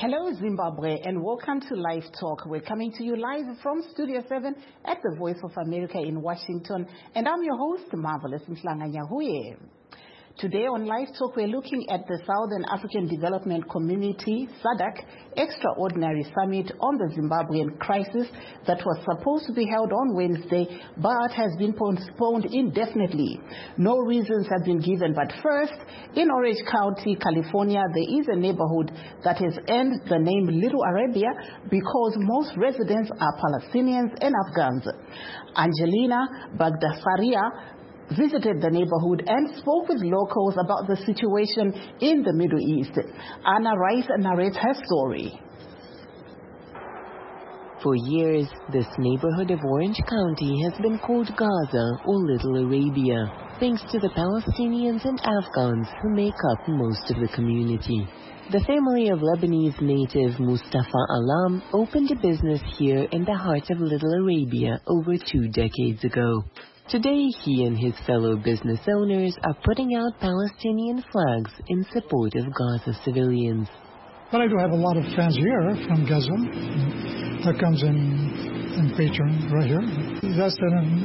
Hello Zimbabwe and welcome to Live Talk. We're coming to you live from Studio 7 at the Voice of America in Washington, and I'm your host, Marvelous Mhlanga-Nyahuye. Today on Live Talk, we're looking at the Southern African Development Community, SADC, Extraordinary Summit on the Zimbabwean crisis that was supposed to be held on Wednesday, but has been postponed indefinitely. No reasons have been given, but first, in Orange County, California, there is a neighborhood that has earned the name Little Arabia because most residents are Palestinians and Afghans. Angelina Bagdasaria visited the neighborhood and spoke with locals about the situation in the Middle East. Anna Rice narrates her story. For years, this neighborhood of Orange County has been called Gaza or Little Arabia, thanks to the Palestinians and Afghans who make up most of the community. The family of Lebanese native Mustafa Alam opened a business here in the heart of Little Arabia over 2 decades ago. Today, he and his fellow business owners are putting out Palestinian flags in support of Gaza civilians. But I do have a lot of fans here from Gaza that comes in Patreon right here. That's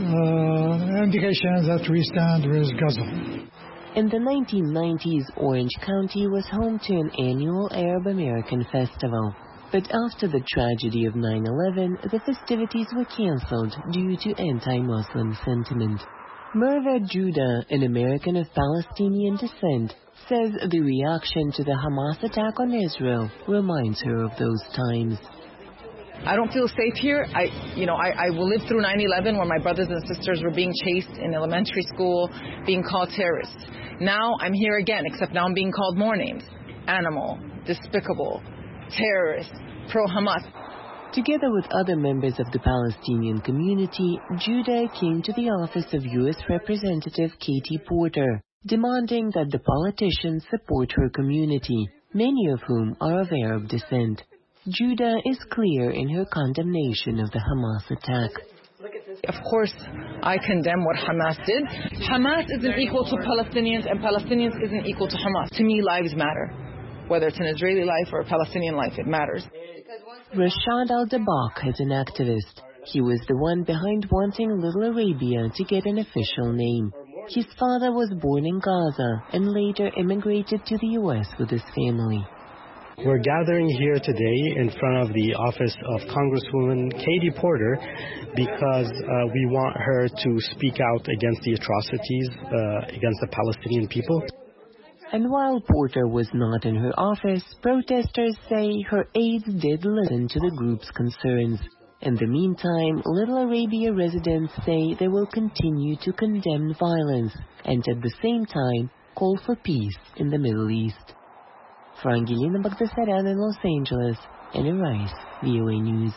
an indication that we stand with Gaza. In the 1990s, Orange County was home to an annual Arab American festival. But after the tragedy of 9/11, the festivities were cancelled due to anti-Muslim sentiment. Merva Judah, an American of Palestinian descent, says the reaction to the Hamas attack on Israel reminds her of those times. I don't feel safe here. I lived through 9/11 where my brothers and sisters were being chased in elementary school, being called terrorists. Now I'm here again, except now I'm being called more names. Animal, despicable, terrorists, pro-Hamas. Together with other members of the Palestinian community, Judah came to the office of U.S. Representative Katie Porter, demanding that the politicians support her community, many of whom are of Arab descent. Judah is clear in her condemnation of the Hamas attack. Of course, I condemn what Hamas did. Hamas isn't equal to Palestinians, and Palestinians isn't equal to Hamas. To me, lives matter. Whether it's an Israeli life or a Palestinian life, it matters. Rashad Al-Dabak is an activist. He was the one behind wanting Little Arabia to get an official name. His father was born in Gaza and later immigrated to the U.S. with his family. We're gathering here today in front of the office of Congresswoman Katie Porter because we want her to speak out against the atrocities against the Palestinian people. And while Porter was not in her office, protesters say her aides did listen to the group's concerns. In the meantime, Little Arabia residents say they will continue to condemn violence and at the same time call for peace in the Middle East. For Angelina Bagdasaran in Los Angeles, Anna Rice, VOA News.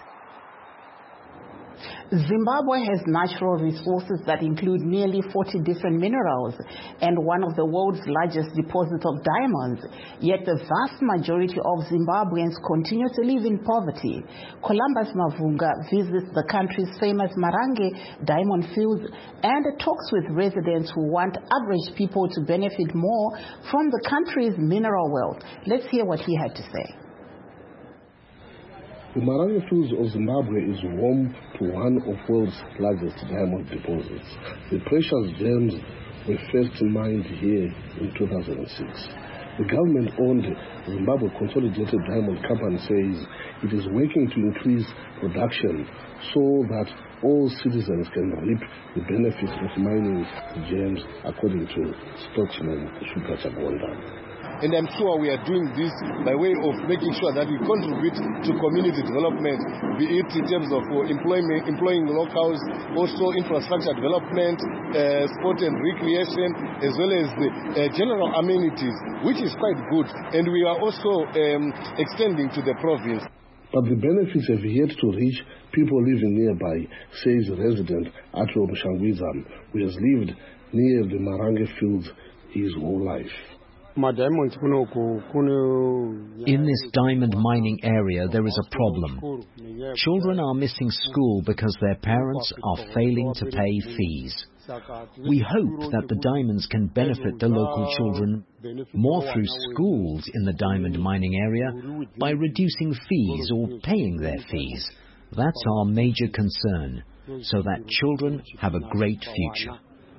Zimbabwe has natural resources that include nearly 40 different minerals and one of the world's largest deposits of diamonds. Yet the vast majority of Zimbabweans continue to live in poverty. Columbus Mavunga visits the country's famous Marange diamond fields and talks with residents who want average people to benefit more from the country's mineral wealth. Let's hear what he had to say. The Marange Fields of Zimbabwe is home to one of the world's largest diamond deposits. The precious gems were first mined here in 2006. The government-owned Zimbabwe Consolidated Diamond Company says it is working to increase production so that all citizens can reap the benefits of mining gems, according to spokesman Shuka Chagonda. And I'm sure we are doing this by way of making sure that we contribute to community development, be it in terms of employing locals, also infrastructure development, sport and recreation, as well as the general amenities, which is quite good. And we are also extending to the province. But the benefits have yet to reach people living nearby, says resident Atro Mshangwizam, who has lived near the Marange Fields his whole life. In this diamond mining area, there is a problem. Children are missing school because their parents are failing to pay fees. We hope that the diamonds can benefit the local children more through schools in the diamond mining area by reducing fees or paying their fees. That's our major concern, so that children have a great future.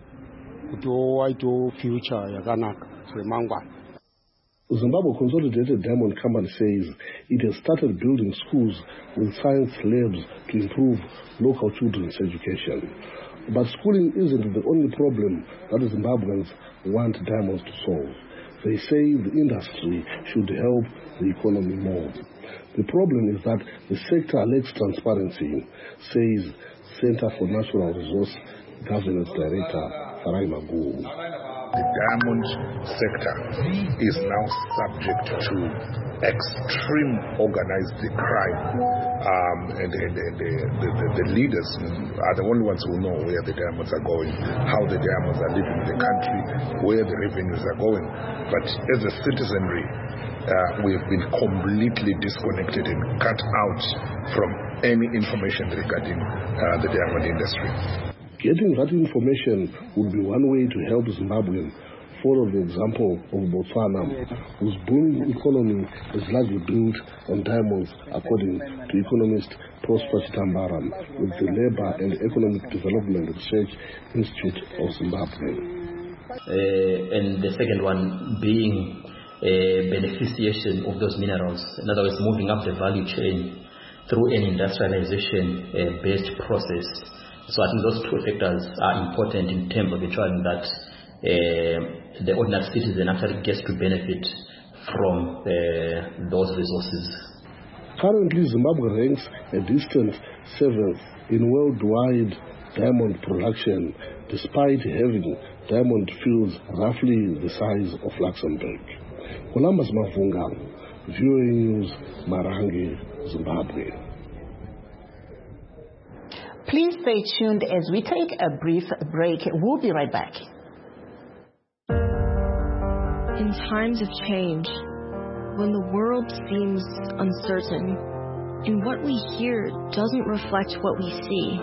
Zimbabwe Consolidated Diamond Company says it has started building schools with science labs to improve local children's education. But schooling isn't the only problem that Zimbabweans want diamonds to solve. They say the industry should help the economy more. The problem is that the sector lacks transparency, says Center for Natural Resource Governance Director Farai Magu. The diamond sector is now subject to extreme organized crime, and the leaders are the only ones who know where the diamonds are going, how the diamonds are leaving the country, where the revenues are going. But as a citizenry, we have been completely disconnected and cut out from any information regarding the diamond industry. Getting that information would be one way to help Zimbabwe follow the example of Botswana, whose booming economy is largely built on diamonds, according to economist Prosper Chitambaram with the Labour and Economic Development Research Institute of Zimbabwe. And the second one being beneficiation of those minerals, in other words, moving up the value chain through an industrialization-based process. So I think those two factors are important in terms of ensuring that the ordinary citizen actually gets to benefit from those resources. Currently, Zimbabwe ranks a distant 7th in worldwide diamond production, despite having diamond fields roughly the size of Luxembourg. Columbus Mavunga, VOA News, Marange, Zimbabwe. Please stay tuned as we take a brief break. We'll be right back. In times of change, when the world seems uncertain and what we hear doesn't reflect what we see,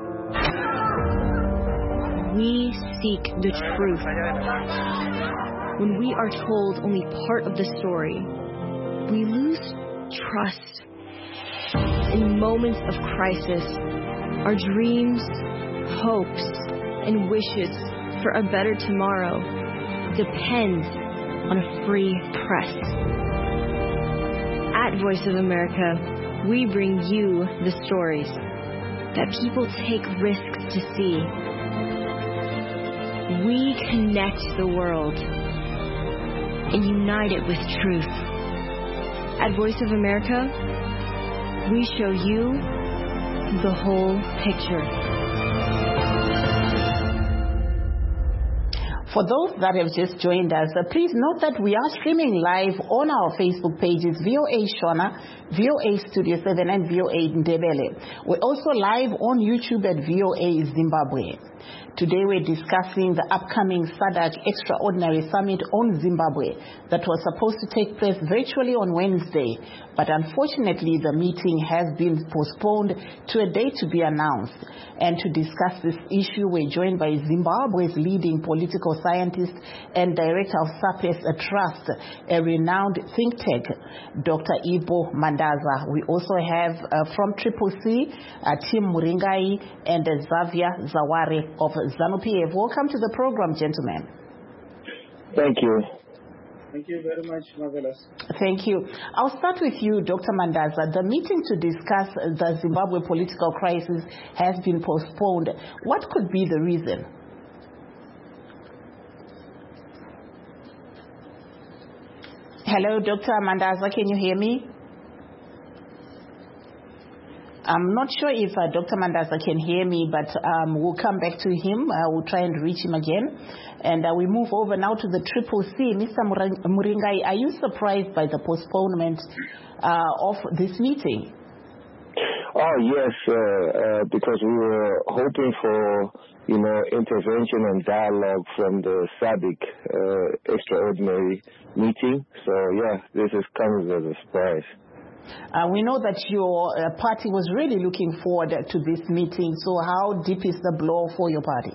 we seek the truth. When we are told only part of the story, we lose trust. In moments of crisis, our dreams, hopes, and wishes for a better tomorrow depend on a free press. At Voice of America, we bring you the stories that people take risks to see. We connect the world and unite it with truth. At Voice of America, we show you the whole picture. For those that have just joined us, please note that we are streaming live on our Facebook pages, VOA Shona, VOA Studio 7, and VOA Ndebele. We're also live on YouTube at VOA Zimbabwe. Today we're discussing the upcoming SADC Extraordinary Summit on Zimbabwe that was supposed to take place virtually on Wednesday, but unfortunately the meeting has been postponed to a date to be announced. And to discuss this issue, we're joined by Zimbabwe's leading political scientist and director of SAPES Trust, a renowned think tank, Dr. Ibo Mandaza. We also have from Triple C, Tim Muringai and Xavier Zaware of ZANU-PF. Welcome to the program, gentlemen. Thank you. Thank you very much, Marvelous. Thank you. I'll start with you, Dr. Mandaza. The meeting to discuss the Zimbabwe political crisis has been postponed. What could be the reason? Hello, Dr. Mandaza, can you hear me? I'm not sure if Dr. Mandaza can hear me, but we'll come back to him. We'll try and reach him again. And we move over now to the Triple C. Mr. Muringai, are you surprised by the postponement of this meeting? Oh, yes, because we were hoping for, intervention and dialogue from the SADC extraordinary meeting. So, yeah, this comes as a surprise. We know that your party was really looking forward to this meeting. So how deep is the blow for your party?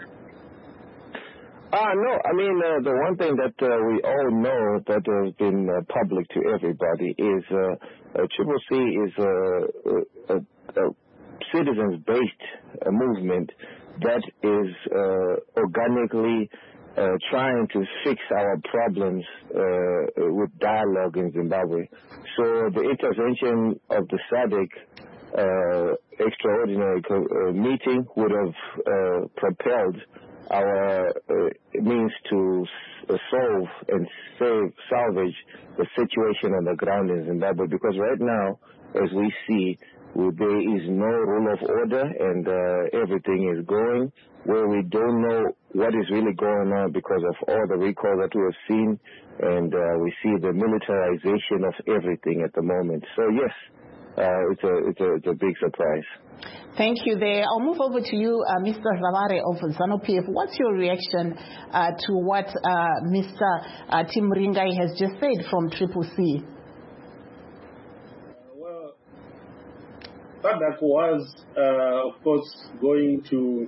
No, I mean, the one thing that we all know that has been public to everybody is Triple C is a citizens-based movement that is organically trying to fix our problems with dialogue in Zimbabwe. So the intervention of the SADC extraordinary meeting would have propelled our means to solve and salvage the situation on the ground in Zimbabwe, because right now, as we see, there is no rule of order and everything is going where we don't know what is really going on because of all the recall that we have seen, and we see the militarization of everything at the moment. So yes, it's a big surprise. Thank you there. I'll move over to you, Mr. Zavare of ZANU-PF. What's your reaction to what Mr. Tim Ringai has just said from Triple C? Well, SADC was, of course, going to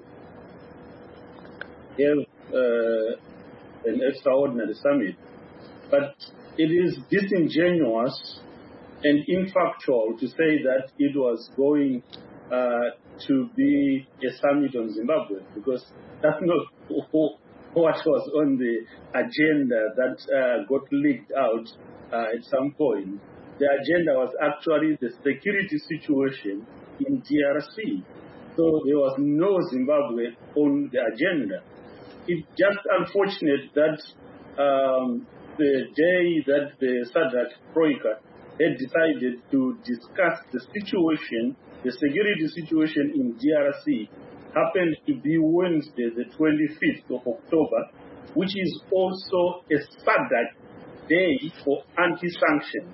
have an extraordinary summit, but it is disingenuous and infactual to say that it was going to be a summit on Zimbabwe, because that's not what was on the agenda that got leaked out at some point. The agenda was actually the security situation in DRC. So there was no Zimbabwe on the agenda. It's just unfortunate that the day that the SADC Troika had decided to discuss the situation, the security situation in DRC, happened to be Wednesday, the 25th of October, which is also a SADC day for anti-sanction.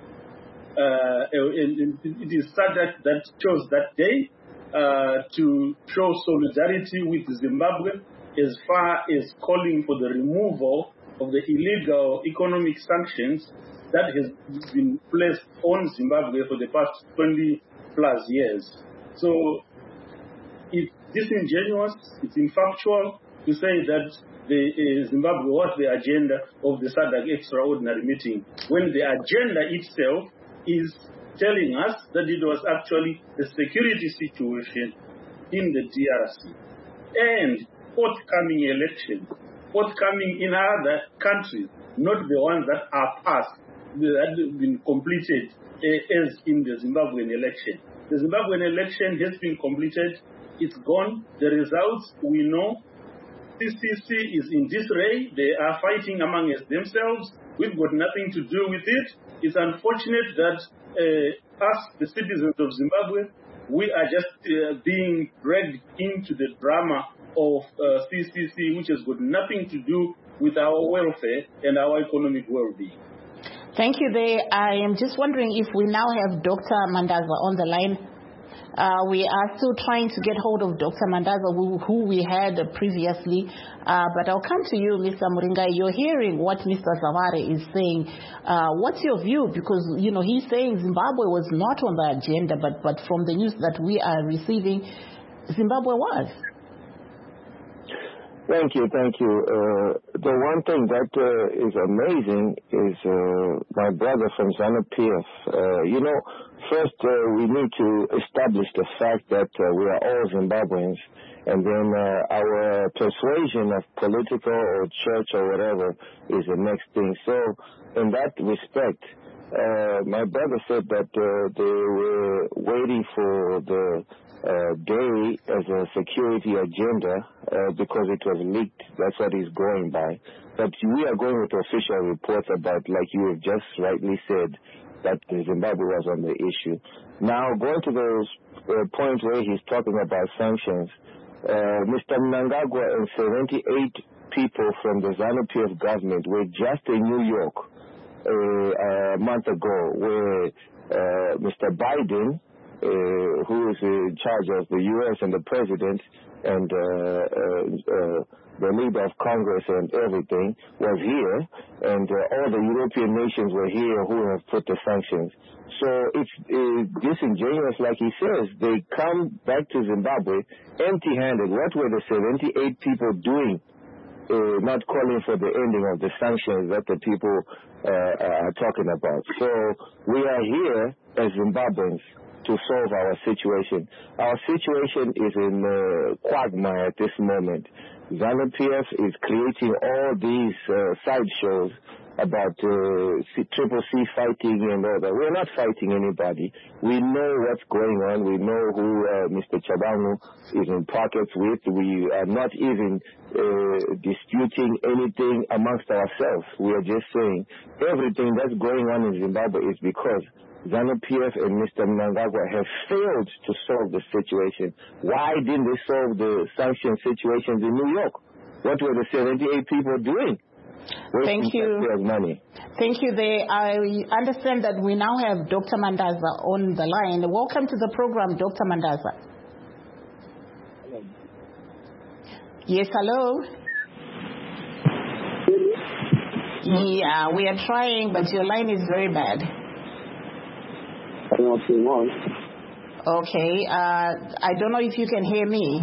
It is SADC that chose that day to show solidarity with Zimbabwe as far as calling for the removal of the illegal economic sanctions that has been placed on Zimbabwe for the past 20 plus years. So it's disingenuous, it's infactual to say that Zimbabwe was the agenda of the SADC extraordinary meeting, when the agenda itself is telling us that it was actually the security situation in the DRC and forthcoming election, forthcoming in other countries, not the ones that are passed, that have been completed as in the Zimbabwean election. The Zimbabwean election has been completed. It's gone. The results we know. CCC is in disarray. They are fighting among themselves. We've got nothing to do with it. It's unfortunate that us, the citizens of Zimbabwe, we are just being dragged into the drama of CCC, which has got nothing to do with our welfare and our economic well-being. Thank you there. I am just wondering if we now have Dr. Mandaza on the line. We are still trying to get hold of Dr. Mandaza, who we had previously. But I'll come to you, Mr. Muringai. You're hearing what Mr. Zavare is saying. What's your view? Because, he's saying Zimbabwe was not on the agenda, but from the news that we are receiving, Zimbabwe was. Thank you. The one thing that is amazing is my brother from ZANU-PF. First we need to establish the fact that we are all Zimbabweans, and then our persuasion of political or church or whatever is the next thing. So in that respect, my brother said that they were waiting for the day as a security agenda because it was leaked. That's what he's going by. But we are going with official reports about, like you have just rightly said, that Zimbabwe was on the issue. Now, going to those points where he's talking about sanctions, Mr. Mnangagwa and 78 people from the ZANU-PF government were just in New York a month ago, where Mr. Biden who is in charge of the U.S. and the president and the leader of Congress and everything was here, and all the European nations were here who have put the sanctions. So it's disingenuous, like he says. They come back to Zimbabwe empty-handed. What were the 78 people doing? Not calling for the ending of the sanctions that the people are talking about. So we are here as Zimbabweans to solve our situation. Our situation is in quagmire at this moment. ZANU-PF is creating all these sideshows about Triple C fighting and all that. We're not fighting anybody. We know what's going on. We know who Mr. Chabangu is in pockets with. We are not even disputing anything amongst ourselves. We are just saying everything that's going on in Zimbabwe is because ZANU-PF and Mr. Mnangagwa have failed to solve the situation. Why didn't they solve the sanction situations in New York? What were the 78 people doing? Thank you. Money. Thank you. I understand that we now have Dr. Mandaza on the line. Welcome to the program, Dr. Mandaza. Hello. Yes, hello. Yeah, we are trying, but your line is very bad. I don't know what's going on. Okay. I don't know if you can hear me.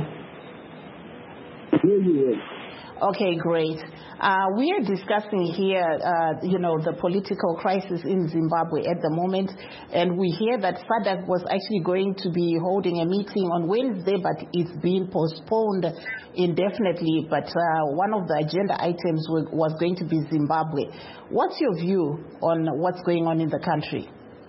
Okay, great. We are discussing here, the political crisis in Zimbabwe at the moment, and we hear that SADC was actually going to be holding a meeting on Wednesday, but it's been postponed indefinitely. But one of the agenda items was going to be Zimbabwe. What's your view on what's going on in the country?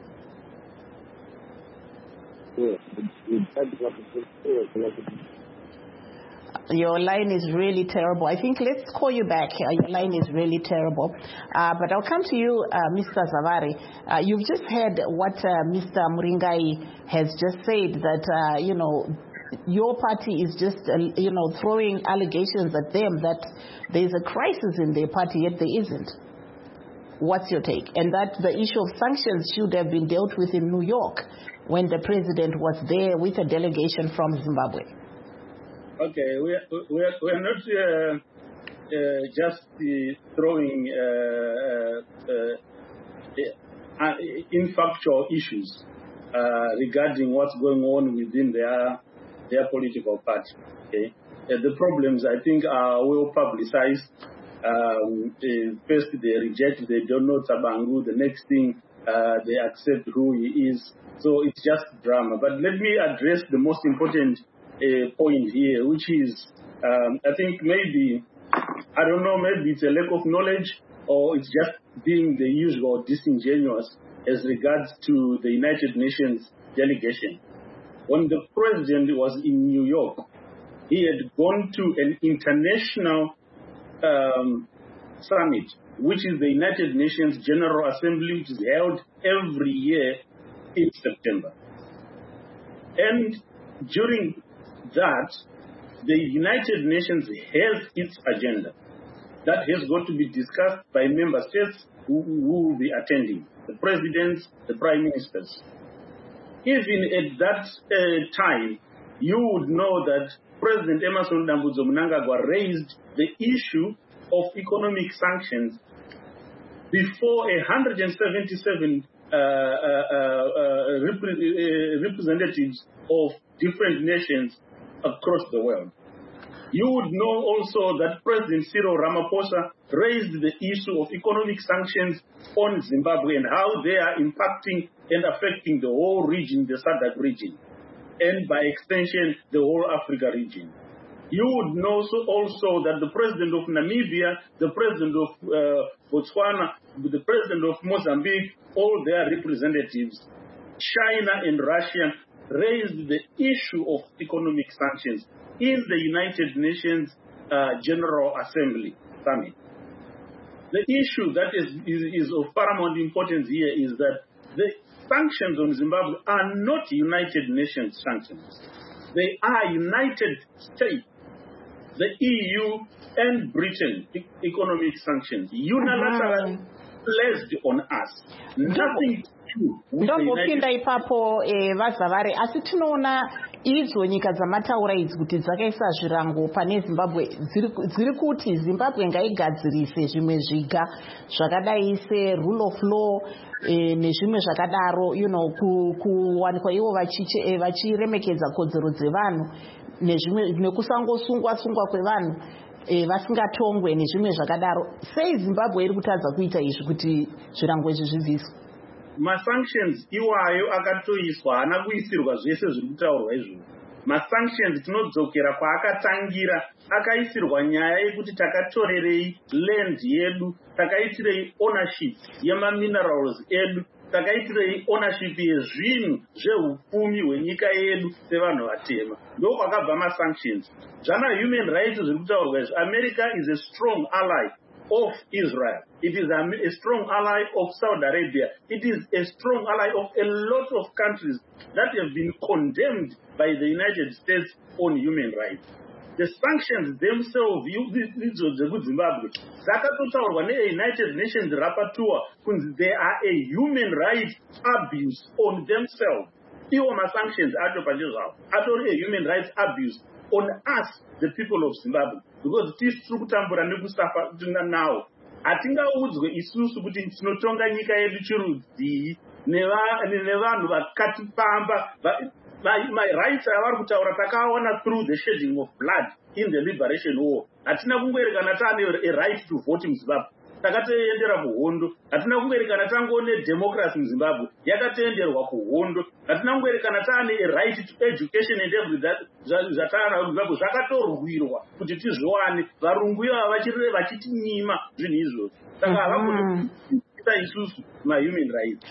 Your line is really terrible. I think let's call you back. Your line is really terrible. But I'll come to you, Mr. Zavari. You've just heard what Mr. Muringai has just said, that, your party is just, throwing allegations at them that there's a crisis in their party, yet there isn't. What's your take? And that the issue of sanctions should have been dealt with in New York when the president was there with a delegation from Zimbabwe. Okay, we're not just throwing infactual issues regarding what's going on within their political party. Okay, the problems I think are well publicized. First they reject, they don't know Chabangu. The next thing they accept who he is. So it's just drama. But let me address the most important point here, which is, I think maybe it's a lack of knowledge, or it's just being the usual disingenuous as regards to the United Nations delegation. When the president was in New York, he had gone to an international summit, which is the United Nations General Assembly, which is held every year in September. And during that, the United Nations has its agenda that has got to be discussed by member states who will be attending, the presidents, the prime ministers. Even at that time, you would know that President Emmerson Dambudzo Mnangagwa raised the issue of economic sanctions before 177 representatives of different nations across the world. You would know also that President Cyril Ramaphosa raised the issue of economic sanctions on Zimbabwe and how they are impacting and affecting the whole region, the SADC region, and by extension, the whole Africa region. You would know also that the president of Namibia, the president of Botswana, the president of Mozambique, all their representatives, China and Russia, raised the issue of economic sanctions in the United Nations General Assembly Summit. The issue that is of paramount importance here is that the sanctions on Zimbabwe are not United Nations sanctions. They are United States, the EU and Britain economic sanctions, unilateral placed on us. Nothing to do with the ndongopinda ipapo vaZavari, asi tinoona idzo nyika dzamataura idzi kuti dzakaisa zvirango pane Zimbabwe dziri kuti Zimbabwe ngaigadzirise zvimwe zviga zvakadai serule of law nezvimwe zvakadaro, kuwanikwa ivo vachiremekedza kodzero dzevanhu nezvimwe nekusangosungwa kwevanhu vasingatongwe nezvimwe zvakadaro. Sei Zimbabwe iri kutadza kuita izvi kuti zvirango izvi zvibviswe? Masanctions iwayo akatoiswa haana kuisirwa zvese zviri kutaurwa izvozvo. Masanctions tinodzokera kwaakatangira, akaisirwa nyaya yekuti takatorerei land yedu, takaitirei ownership yemaminerals edu, takaitirei ownership yezvinhu zvehupfumi hwenyika yedu sevanhu vatema. Ndiko kwakabva masanctions. Zvana human rights zviri kutaurwa izvo, America is a strong ally of Israel. It is a strong ally of Saudi Arabia. It is a strong ally of a lot of countries that have been condemned by the United States on human rights. The sanctions themselves, Zimbabwe, dzakatotaurwa ne-United Nations Rapporteur kunzi they are a human rights abuse on themselves. Iwo ma-sanctions acho pachezvavo atori a human rights abuse on us, the people of Zimbabwe, because tiri kutambura nekusafa nawo. Hatingaudzwe isusu kuti tinotonga nyika yedu chirudzii nevanhu vakatipamba. My rights avari kutaura takaona through the shedding of blood in the liberation war. Hatina kungoerekana taane a right to vote muZimbabwe, takatoendera kuhondo. Hatina kungoerekana tangone democracy muZimbabwe, yakatoenderwa kuhondo. Hatina kungoerekana taane a right to education and everything zvataana muZimbabwe zvakatorwirwa kuti tizviwane. Varungu ivava vachitinyima zvinhu izvozvo. Saka havakuita isusu ma-human rights.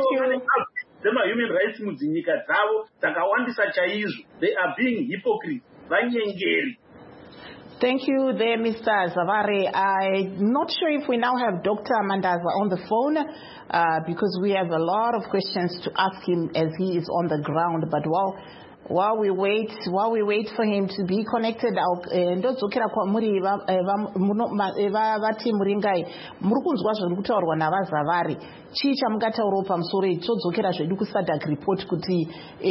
Human rights mudzinyika dzavo dzakawandisa chaizvo. They are being hypocrites, vanyengeri. Thank you there, Mr. Zavari. I'm not sure if we now have Dr. Mandaza on the phone because we have a lot of questions to ask him as he is on the ground. But while we wait for him to be connected, ndodzokera kwamuri vati muringai muri kunzwa zviri kutaurwa navaZavari. Chii chamungataurawo pamusoro izvi? Todzokera zvedu kuSADC report kuti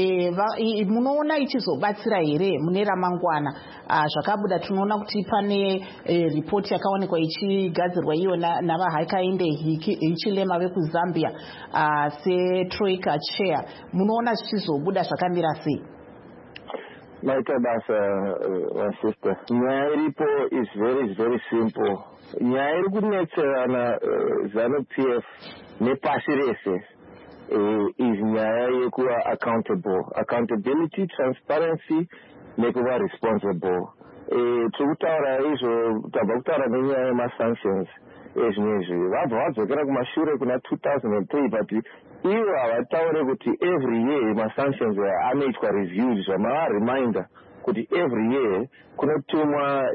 munoona ichizobatsira here mune ramangwana. Zvakabuda tinoona kuti pane report yakaonekwa ichigadzirwa iyo navaHakainde Hichilema vekuZambia seTroika chair. Munoona zvichizobuda zvakamira sei? Maita basa, my sister. Nyaya iripo is very simple. Nyaya iri kunetserana ZANU-PF nepasi rese is nyaya yekuva accountability, transparency nekuva responsible. Tikutaura izvo tabva kutaura nenyaya yemasanctions ezvinezvi vabva vadzokera kumashure kuna 2003 but ivo havataure kuti every year masanctions anoitwa reviewed zvamava-reminder kuti every year kunotumwa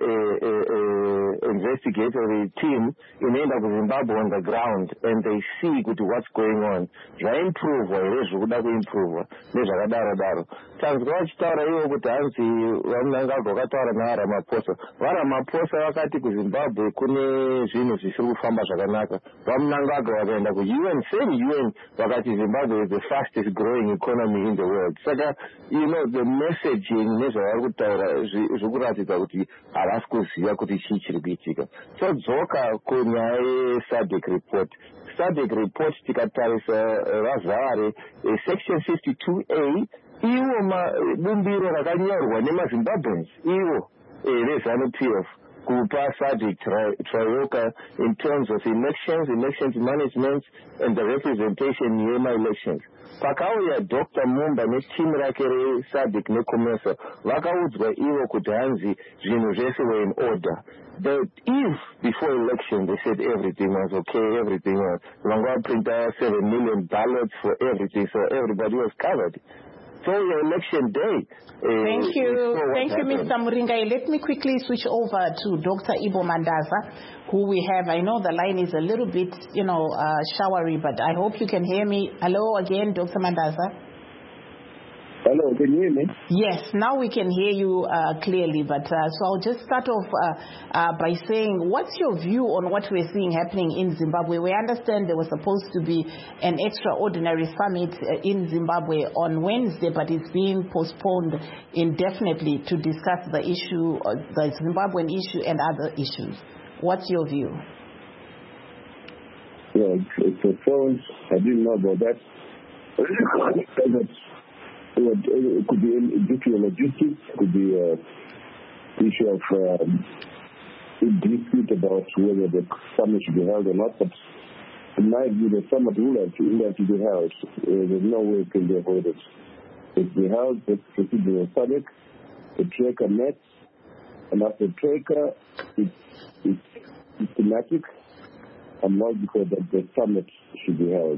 investigatory team inoenda kuZimbabwe on the ground and they see kuti what's going on. Zvaimprovwa here zvokuda kuimprovwa nezvakadaro. Tanzwa vachitaura ivo kuti hanzi vamunangagwa vakataura naRamaphosa. VaRamaphosa vakati kuZimbabwe kune zvinhu zvisiri kufamba zvakanaka. Vamunangagwa vakaenda kuUN, same UN, vakati Zimbabwe is the fastest growing economy in the world. Saka, the messaging nezvavari kutaura zvikuratidza kuti havasi kuziva kuti chii chiri kuitika. Todzoka kunyaya yeSADC report. SADC report tikatarisa vaZavari section 52A iwo bumbiro rakanyorwa nemaZimbabweans ivo veZANU-PF kupa SADC Trioka in terms of elections management and the representation yema-elections. Pakauya Dr. Mumba netimu rake reSADC neCOMESA vakaudzwa ivo kuti hanzi zvinhu zvese were in order. But if before election they said everything was okay, everything was, vanga printa 7 million ballots for everything, so everybody was covered. So your election day. Thank you, Mr. Muringai. Let me quickly switch over to Dr. Ibo Mandaza, who we have. I know the line is a little bit, showery, but I hope you can hear me. Hello again, Dr. Mandaza. Hello, can you hear me? Yes, now we can hear you clearly. But so I'll just start off by saying, what's your view on what we're seeing happening in Zimbabwe? We understand there was supposed to be an extraordinary summit in Zimbabwe on Wednesday, but it's being postponed indefinitely to discuss the issue, the Zimbabwean issue and other issues. What's your view? Yeah, it's postponed. I didn't know about that. It could be due to logistics, it could be an issue of dispute about whether the summit should be held or not. But in my view, the summit will have to be held. There's no way it can be avoided. If we held, let's proceed with the SADC, the Troika met, and after Troika, it's systematic, and not because the summit should be held.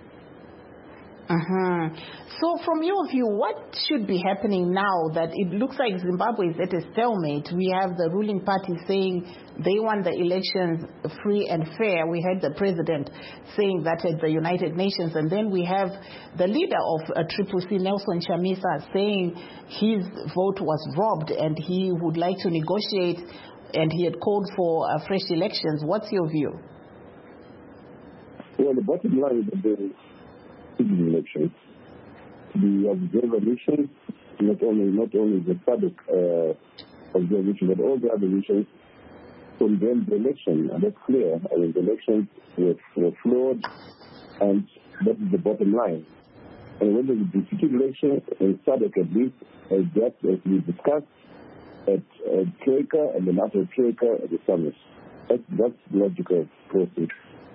So from your view, what should be happening now that it looks like Zimbabwe is at a stalemate? We have the ruling party saying they want the elections free and fair. We had the president saying that at the United Nations. And then we have the leader of CCC, Nelson Chamisa, saying his vote was robbed and he would like to negotiate and he had called for fresh elections. What's your view? Well, the bottom line is that the elections, the observer elections, not only the SADC observation, but all the other elections condemn the election, and that's clear. I mean, the elections were flawed, and that is the bottom line. And when there's a defeated election in SADC, at least, as we discussed, at Troika, and then after Troika at the summit. That's logical process.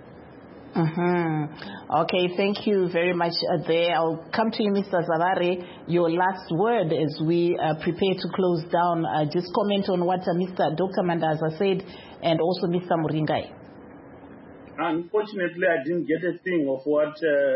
Okay, thank you very much there. I'll come to you, Mr. Zavare. Your last word as we prepare to close down. Just comment on what Dr. Mandaza said and also Mr. Muringai. Unfortunately, I didn't get a thing of what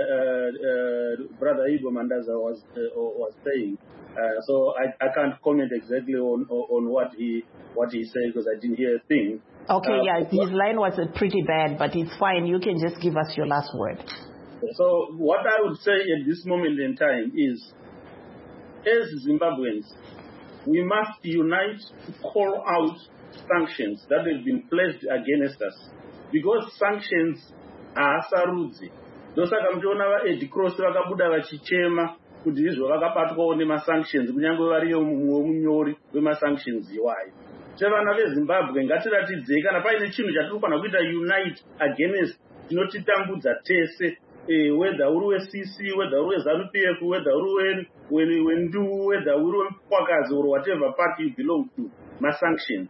Brother Ibo Mandaza was saying. So I can't comment exactly on what he said because I didn't hear a thing. Okay, his line was pretty bad, but it's fine. You can just give us your last word. So what I would say at this moment in time is, as Zimbabweans, we must unite to call out sanctions that have been placed against us. Because sanctions are sarudzi. Ndosaka mtoona vaEd Cross vakabuda vachichema kuti izvo vakabatwawo nemasanctions kunyange variyo munyori wemasanctions iwayo. Sevana veZimbabwe ngatiratidzei kana paine chinhu chatinofanira kuita unite against chinotitambudza tese, whether uri weCC, whether uri weZANU-PF, whether uri wendu, whether uri weMpwakazi or whatever party you belong to, masanctions.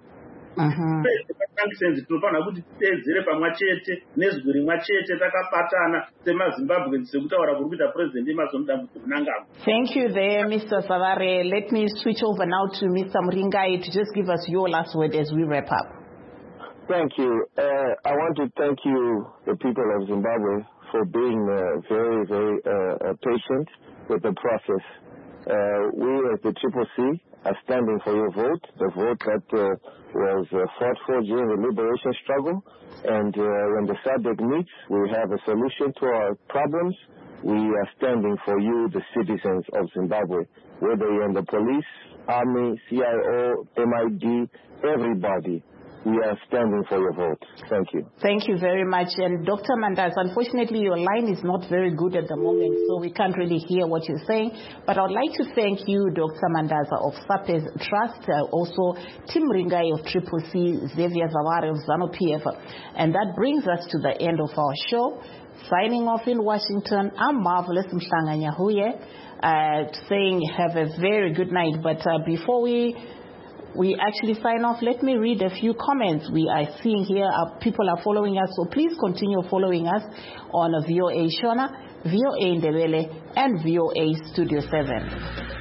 Sanctions tinofanira kuti titeedzere pamwe chete nezwi rimwe chete takabatana semaZimbabwe sekutaura kuri kuita president Emmerson Mnangagwa. Thank you there, Mr. Savare. Let me switch over now to Mr. Muringai to just give us your last word as we wrap up. Thank you. I want to thank you, the people of Zimbabwe, for being very, very patient with the process. We as the CCC are standing for your vote, the vote that was fought for during the liberation struggle. And when the SADC meets, we have a solution to our problems. We are standing for you, the citizens of Zimbabwe, whether you're in the police, army, CIO, MID, everybody. We are standing for your vote. Thank you. Thank you very much. And Dr. Mandaza, unfortunately, your line is not very good at the moment, so we can't really hear what you're saying. But I would like to thank you, Dr. Mandaza of SAPES Trust, also Tim Ringai of CCC, Xavier Zavare of ZANU-PF. And that brings us to the end of our show. Signing off in Washington, I'm Marvelous Mhlanga Nyahuye, saying have a very good night. But before we actually sign off, let me read a few comments we are seeing here. People are following us, so please continue following us on VOA Shona, VOA Ndebele, and VOA Studio 7.